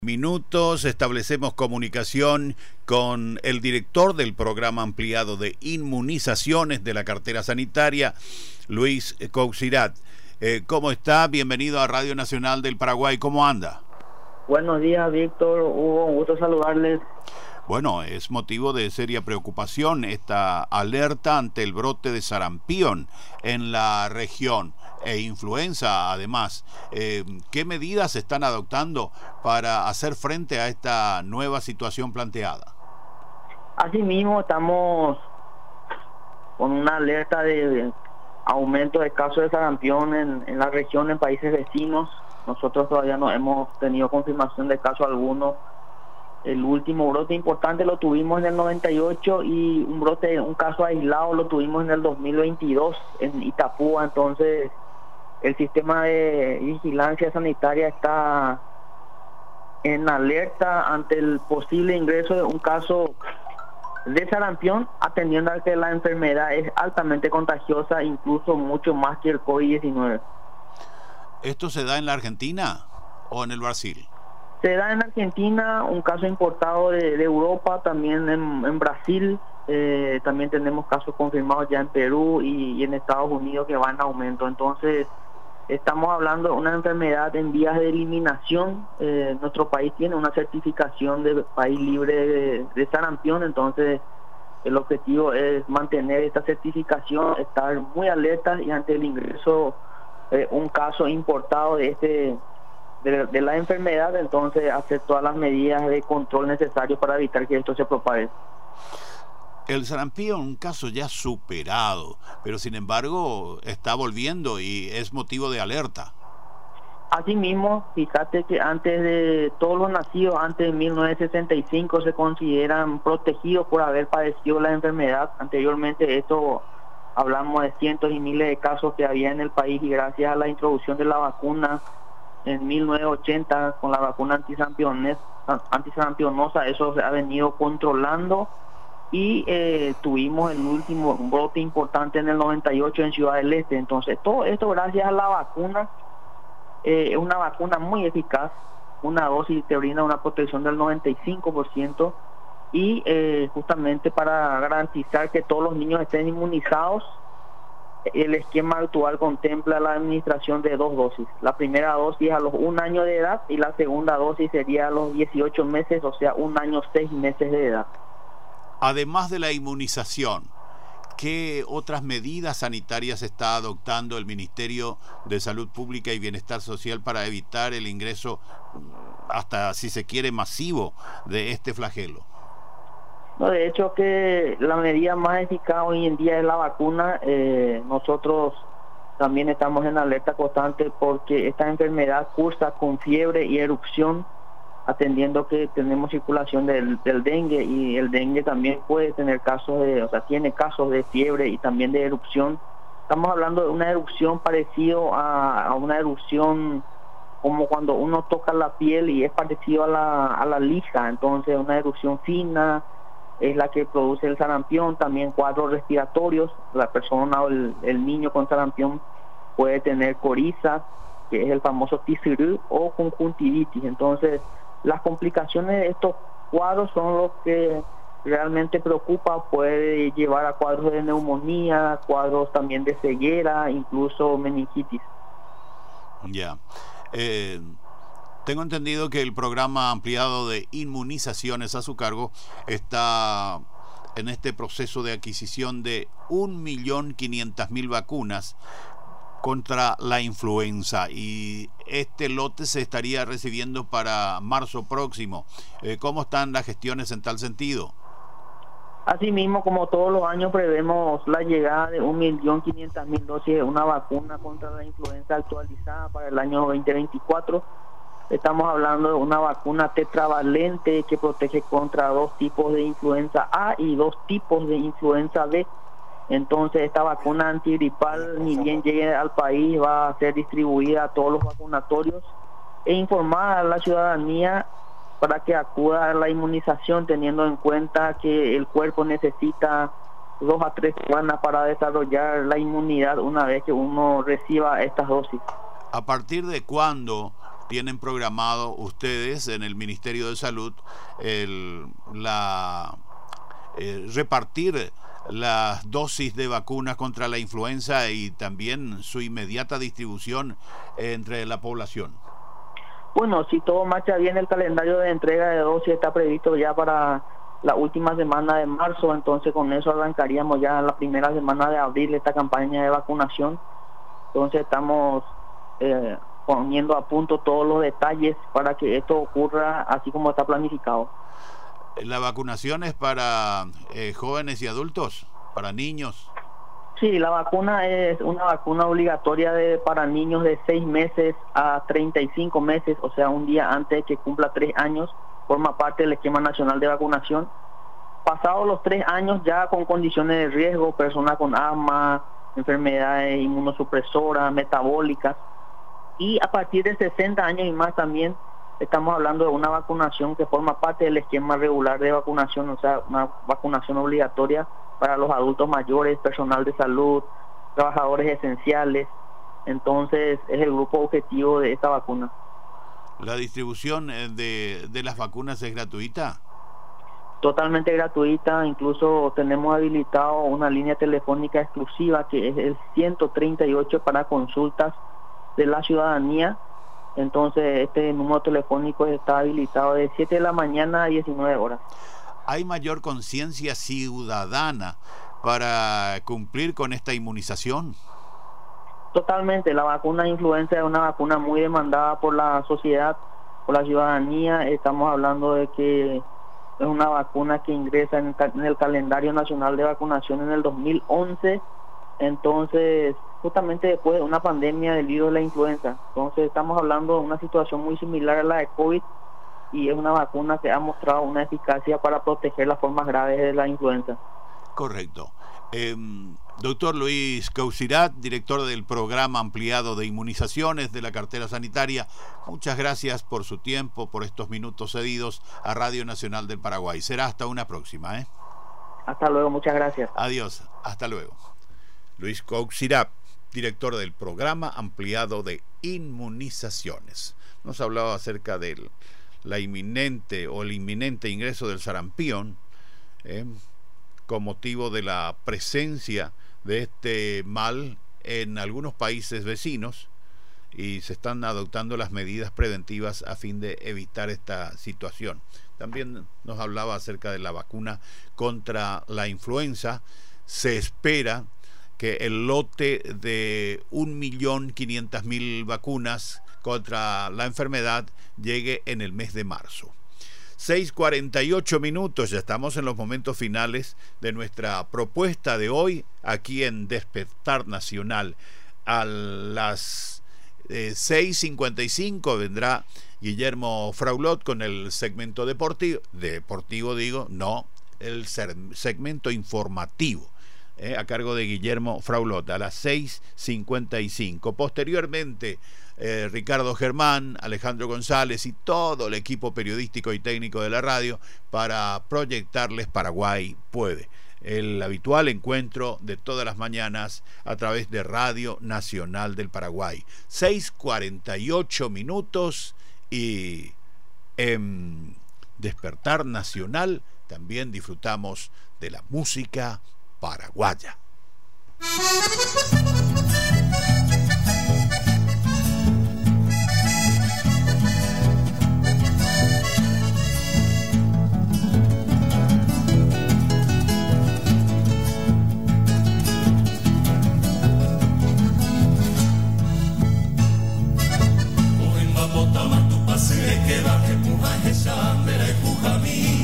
Minutos establecemos comunicación con el director del programa ampliado de inmunizaciones de la cartera sanitaria, Luis Cousirat. ¿Cómo está? Bienvenido a Radio Nacional del Paraguay. ¿Cómo anda? Buenos días, Víctor. Hugo, un gusto saludarles. Bueno, es motivo de seria preocupación esta alerta ante el brote de sarampión en la región e influenza además. ¿Qué medidas se están adoptando para hacer frente a esta nueva situación planteada? Asimismo, estamos con una alerta de aumento de casos de sarampión en la región, en países vecinos. Nosotros todavía no hemos tenido confirmación de caso alguno. El último brote importante lo tuvimos en el 98 y un caso aislado lo tuvimos en el 2022 en Itapúa. Entonces, el sistema de vigilancia sanitaria está en alerta ante el posible ingreso de un caso de sarampión, atendiendo a que la enfermedad es altamente contagiosa, incluso mucho más que el COVID-19. ¿Esto se da en la Argentina o en el Brasil? Se da en Argentina, un caso importado de Europa, también en Brasil, también tenemos casos confirmados ya en Perú y en Estados Unidos que van en aumento. Entonces, estamos hablando de una enfermedad en vías de eliminación. Nuestro país tiene una certificación de país libre de sarampión, entonces el objetivo es mantener esta certificación, estar muy alertas y ante el ingreso un caso importado de la enfermedad, entonces hacer todas las medidas de control necesarias para evitar que esto se propague. El sarampión, un caso ya superado, pero sin embargo está volviendo y es motivo de alerta. Asimismo, fíjate que antes de todos los nacidos antes de 1965 se consideran protegidos por haber padecido la enfermedad. Anteriormente esto hablamos de cientos y miles de casos que había en el país y gracias a la introducción de la vacuna en 1980 con la vacuna antisarampionosa, eso se ha venido controlando y tuvimos el último brote importante en el 98 en Ciudad del Este. Entonces todo esto gracias a la vacuna, es una vacuna muy eficaz, una dosis te brinda una protección del 95% y justamente para garantizar que todos los niños estén inmunizados. El esquema actual contempla la administración de 2 dosis. La primera dosis a los 1 año de edad y la segunda dosis sería a los 18 meses, o sea, 1 año 6 meses de edad. Además de la inmunización, ¿qué otras medidas sanitarias está adoptando el Ministerio de Salud Pública y Bienestar Social para evitar el ingreso, hasta si se quiere, masivo de este flagelo? No, de hecho que la medida más eficaz hoy en día es la vacuna. Nosotros también estamos en alerta constante porque esta enfermedad cursa con fiebre y erupción, atendiendo que tenemos circulación del dengue, y el dengue también puede tener tiene casos de fiebre y también de erupción. Estamos hablando de una erupción parecido a una erupción como cuando uno toca la piel y es parecido a la lija. Entonces una erupción fina es la que produce el sarampión. También cuadros respiratorios, la persona o el niño con sarampión puede tener coriza, que es el famoso tisirú, o conjuntivitis. Entonces las complicaciones de estos cuadros son los que realmente preocupa. Puede llevar a cuadros de neumonía, cuadros también de ceguera, incluso meningitis. Ya. Tengo entendido que el programa ampliado de inmunizaciones a su cargo está en este proceso de adquisición de 1.500.000 vacunas contra la influenza, y este lote se estaría recibiendo para marzo próximo. ¿Cómo están las gestiones en tal sentido? Asimismo, como todos los años, prevemos la llegada de 1.500.000 dosis de una vacuna contra la influenza actualizada para el año 2024. Estamos hablando de una vacuna tetravalente que protege contra 2 tipos de influenza A y 2 tipos de influenza B. Entonces esta vacuna antigripal, ni bien llegue al país, va a ser distribuida a todos los vacunatorios e informar a la ciudadanía para que acuda a la inmunización, teniendo en cuenta que el cuerpo necesita 2 a 3 semanas para desarrollar la inmunidad una vez que uno reciba estas dosis. ¿A partir de cuándo tienen programado ustedes en el Ministerio de Salud repartir las dosis de vacunas contra la influenza y también su inmediata distribución entre la población? Bueno, si todo marcha bien, el calendario de entrega de dosis está previsto ya para la última semana de marzo, entonces con eso arrancaríamos ya la primera semana de abril esta campaña de vacunación. Entonces estamos poniendo a punto todos los detalles para que esto ocurra así como está planificado. ¿La vacunación es para jóvenes y adultos? ¿Para niños? Sí, la vacuna es una vacuna obligatoria para niños de 6 meses a 35 meses, o sea, un día antes de que cumpla 3 años, forma parte del esquema nacional de vacunación. Pasados los 3 años, ya con condiciones de riesgo, personas con asma, enfermedades inmunosupresoras, metabólicas, y a partir de 60 años y más también estamos hablando de una vacunación que forma parte del esquema regular de vacunación, o sea, una vacunación obligatoria para los adultos mayores, personal de salud, trabajadores esenciales. Entonces es el grupo objetivo de esta vacuna. ¿La distribución de las vacunas es gratuita? Totalmente gratuita, incluso tenemos habilitado una línea telefónica exclusiva que es el 138 para consultas de la ciudadanía. Entonces este número telefónico está habilitado de 7 de la mañana a 19 horas. ¿Hay mayor conciencia ciudadana para cumplir con esta inmunización? Totalmente, la vacuna de influenza es una vacuna muy demandada por la sociedad, por la ciudadanía. Estamos hablando de que es una vacuna que ingresa en el calendario nacional de vacunación en el 2011, entonces justamente después de una pandemia del virus de la influenza. Entonces estamos hablando de una situación muy similar a la de COVID y es una vacuna que ha mostrado una eficacia para proteger las formas graves de la influenza. Correcto. Doctor Luis Cousirat, director del programa ampliado de inmunizaciones de la cartera sanitaria, muchas gracias por su tiempo, por estos minutos cedidos a Radio Nacional del Paraguay. Será hasta una próxima, ¿eh? Hasta luego, muchas gracias. Adiós, hasta luego. Luis Cousirat, director del programa ampliado de inmunizaciones. Nos hablaba acerca de el inminente ingreso del sarampión, con motivo de la presencia de este mal en algunos países vecinos, y se están adoptando las medidas preventivas a fin de evitar esta situación. También nos hablaba acerca de la vacuna contra la influenza. Se espera que el lote de 1.500.000 vacunas contra la enfermedad llegue en el mes de marzo. 6:48 minutos, ya estamos en los momentos finales de nuestra propuesta de hoy aquí en Despertar Nacional. A las 6:55 vendrá Guillermo Fraulot con el segmento deportivo digo, no, el segmento informativo, a cargo de Guillermo Fraulot a las 6:55. Posteriormente Ricardo Germán, Alejandro González y todo el equipo periodístico y técnico de la radio para proyectarles Paraguay Puede, el habitual encuentro de todas las mañanas a través de Radio Nacional del Paraguay. 6:48 minutos y en Despertar Nacional también disfrutamos de la música paraguaya. Que va que puja esa mera y puja mí.